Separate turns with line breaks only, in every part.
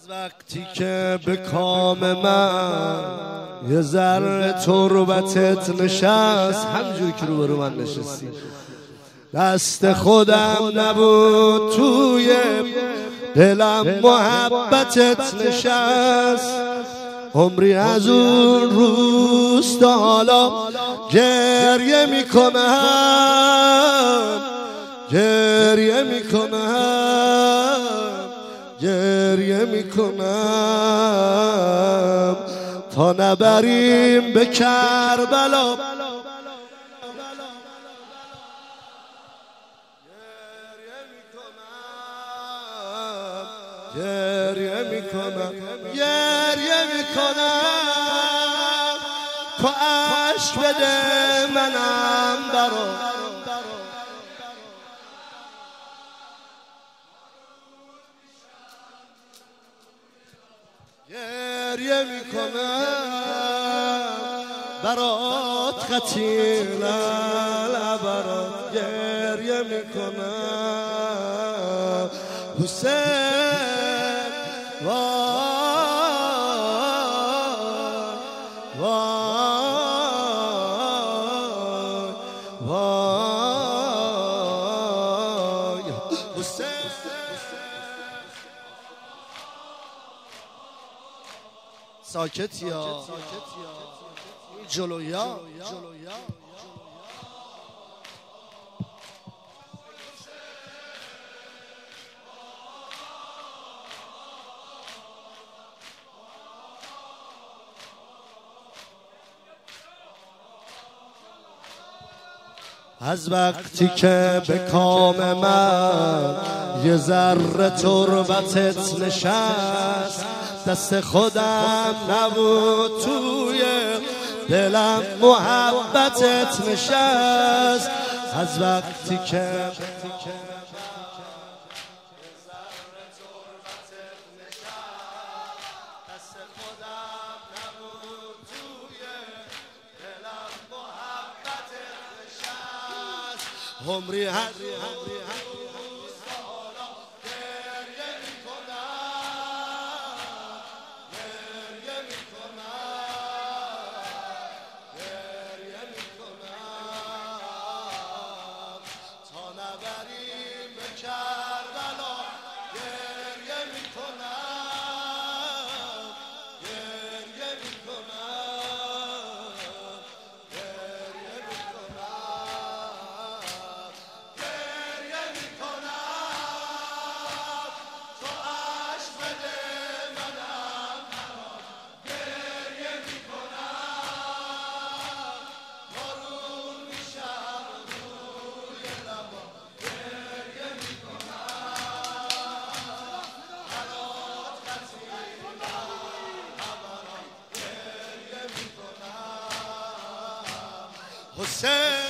از وقتی که به کام من یه ذره تربتت نشست، همجور که روبرو من نشستی، دست خودم نبود توی دلم محبتت نشست. عمری از اون روز تا حالا گریه میکنم، گریه میکنم، گریه میکنم تا نبریم به کربلا. گریه میکنم، گریه میکنم تو عشق بده منم برا. گریه میکنم برات خطیلم برات، گریه میکنم حسین وای وای وای حسین. ساکت یا جلویا. از وقتی که به کام من یه ذره تربتت نشست، دست خودم نبود توی دلم محبتت نشست. از وقتی که عمری هر روز حالا گریه میکنم، گریه میکنم، گریه میکنم تا نبریم به کربلا. گریه میکنم، گریه میکنم، گریه حسین.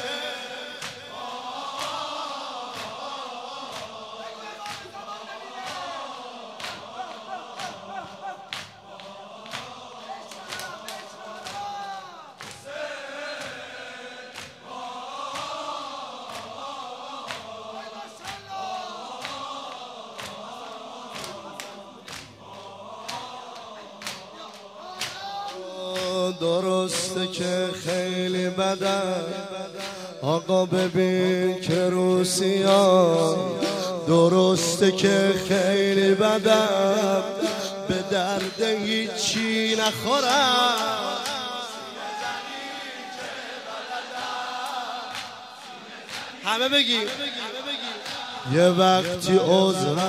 درسته که خیلی بدم آقا، ببین که روسیان، درسته که خیلی بدم به درد هیچی نخورم. همه بگی یه وقتی عذرم،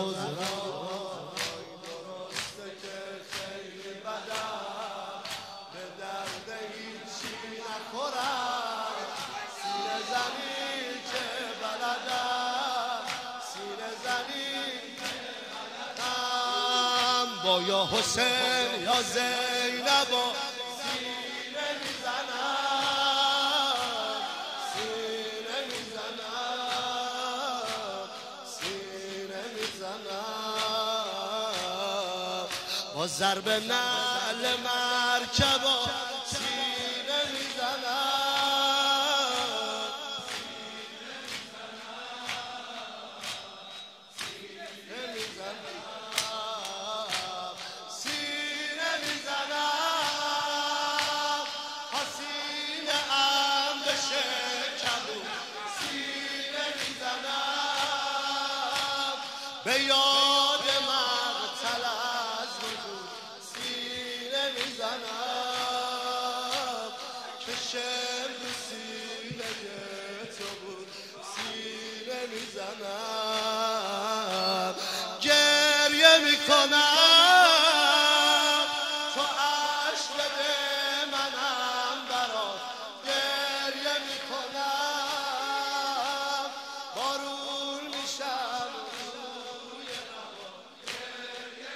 با یا حسین یا زینبا سینه میزنم، سینه میزنم، سینه میزنم با ضرب نعل مرکبا سینه میزنم، سینه میزنم. میکنم تو عشق بده منم برات گریه میکنم بارون میشم روی نوا گریه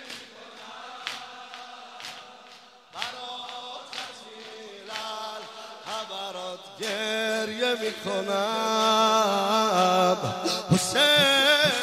میکنم برات خطیر الحبرات گریه میکنم حسین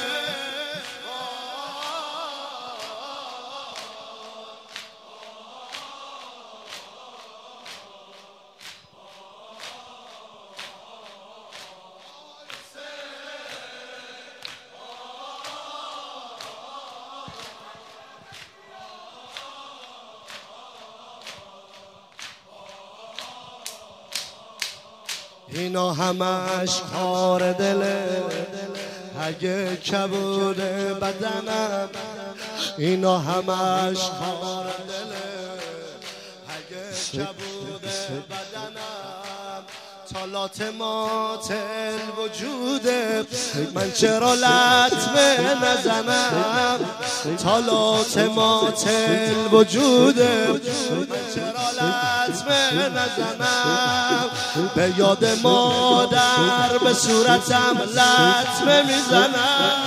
اینا همش کار دله اگه کبود بدنم اینا همش کار دله اگه کبود بدنم تالات ماتل وجوده من چرا لطمه نزنم تالات ماتل وجوده من چرا لطمه نزنم به یاد مادر به صورتم لطمه میزنم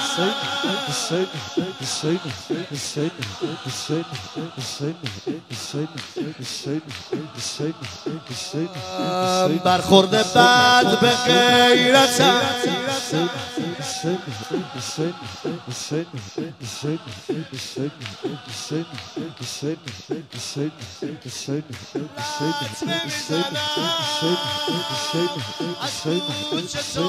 برخورد بد به غیرتم از کوچه تا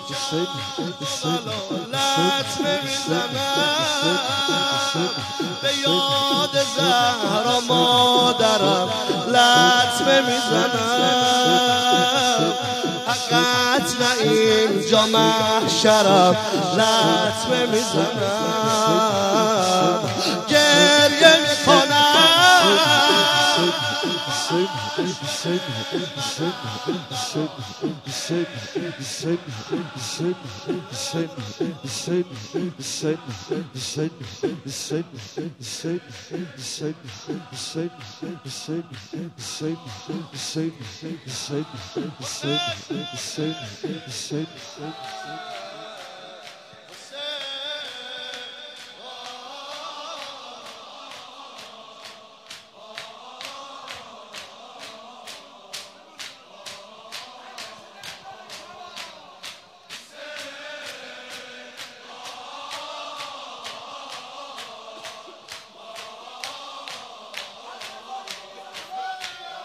لطمه میزنم به یاد زهرا مادرم لطمه میزنم حقت نه اینجا محشرم لطمه میزنم گریه میکنم